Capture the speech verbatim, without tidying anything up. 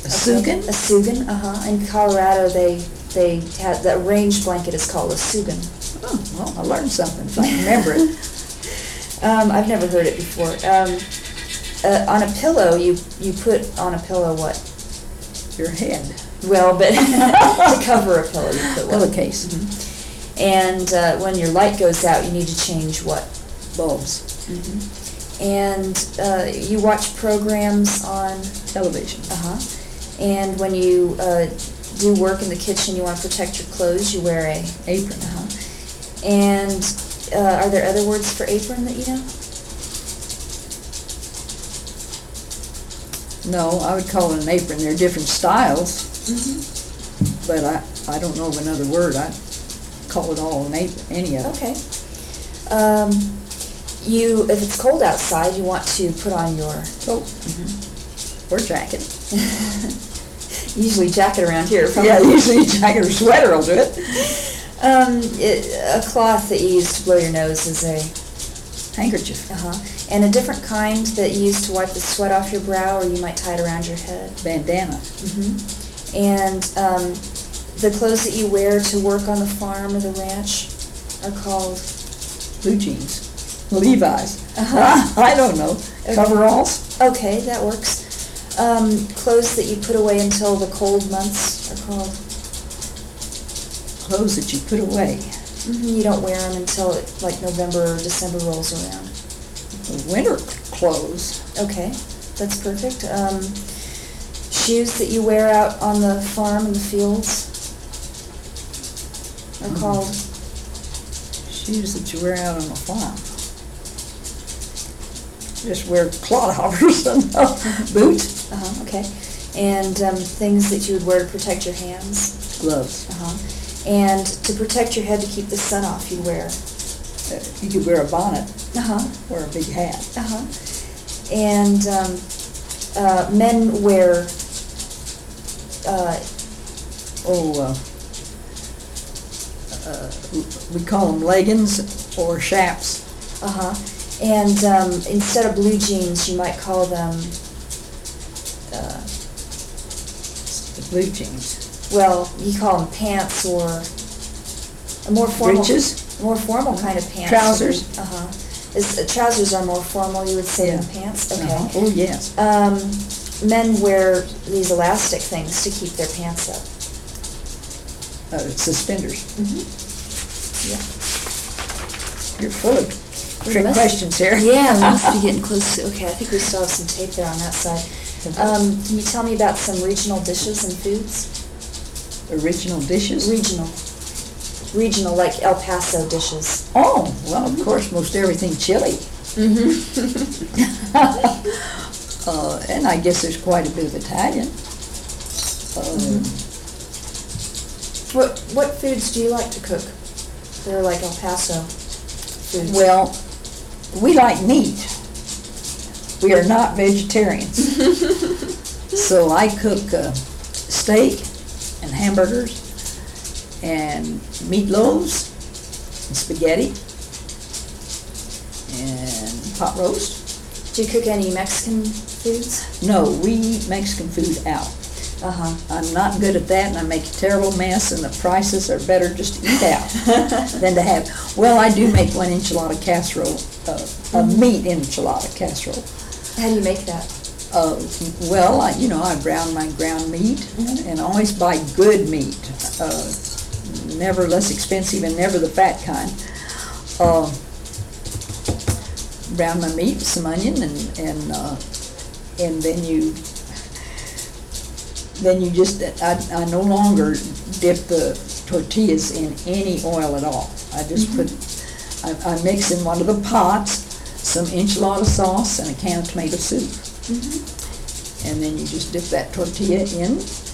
A sugan? A sugan, uh-huh. In Colorado, they they have, the range blanket is called a sugan. Oh, well, I learned something, if I can remember it. um, I've never heard it before. Um, uh, on a pillow, you, you put on a pillow what? Your head. Well, but to cover a pillow, you put what? Pillowcase. Mm-hmm. And uh, when your light goes out, you need to change what? Bulbs. Mm-hmm. And uh, you watch programs on Television. Uh-huh. And when you uh, do work in the kitchen, you want to protect your clothes, you wear a Apron. Uh-huh. And uh, are there other words for apron that you know? No, I would call it an apron. There are different styles, Mm-hmm. but I, I don't know of another word. I call it all an apron, any of it. Okay. Um, you, if it's cold outside, you want to put on your Coat. Mm-hmm. Or jacket. usually jacket around here. Probably. Yeah, usually a jacket or sweater will do it. Um, it, a cloth that you use to blow your nose is a Handkerchief. uh-huh. And a different kind that you use to wipe the sweat off your brow, or you might tie it around your head. Bandana. Mm-hmm. And um, the clothes that you wear to work on the farm or the ranch are called? Blue jeans. Levi's. Uh-huh. I don't know. Okay. Coveralls. Okay, that works. Um, clothes that you put away until the cold months are called? Clothes that you put away. Mm-hmm. You don't wear them until it, like November or December rolls around. Winter clothes. Okay, that's perfect. Um, shoes that you wear out on the farm in the fields are Mhm. called? Shoes that you wear out on the farm. Just wear clodhoppers and uh, boots. Uh-huh, okay. And um, things that you would wear to protect your hands? Gloves. Uh-huh. And to protect your head to keep the sun off, you'd wear? Uh, you could wear a bonnet Uh-huh. or a big hat. Uh-huh. And um, uh, men wear, uh, Oh, uh, uh, we call them leggings or chaps. uh-huh. And um, instead of blue jeans, you might call them, uh, The blue jeans. well, you call them pants or a more formal. Breeches. More formal kind of pants. Trousers. Uh-huh. Is, uh, trousers are more formal, you would say, Yeah. than pants? Okay. Uh-huh. Oh, yes. Um, men wear these elastic things to keep their pants up. Uh, suspenders. Mm-hmm. Yeah. You're full of We trick must- questions here. Yeah, we must be getting close to, okay, I think we still have some tape there on that side. Um, can you tell me about some regional dishes and foods? Original dishes? Regional. Regional, like El Paso dishes. Oh, well, of course, most everything chili. Mm-hmm. uh, and I guess there's quite a bit of Italian. Um, What, what foods do you like to cook? They're like El Paso foods. Well, we like meat. We are not vegetarians. So I cook uh, steak and hamburgers and meatloaves and spaghetti and pot roast. Do you cook any Mexican foods? No, we eat Mexican food out. Uh-huh. I'm not good at that, and I make a terrible mess, and the prices are better just to eat out than to have. Well, I do make one enchilada casserole, uh, a meat enchilada casserole. How do you make that? Uh, well, I, you know, I brown my ground meat, Mhm. and always buy good meat, uh, never less expensive and never the fat kind. Uh, brown my meat with some onion, and and uh, and then you then you just I, I no longer dip the tortillas in any oil at all. I just Mhm. put I, I mix in one of the pots some enchilada sauce and a can of tomato soup. Mm-hmm. And then you just dip that tortilla in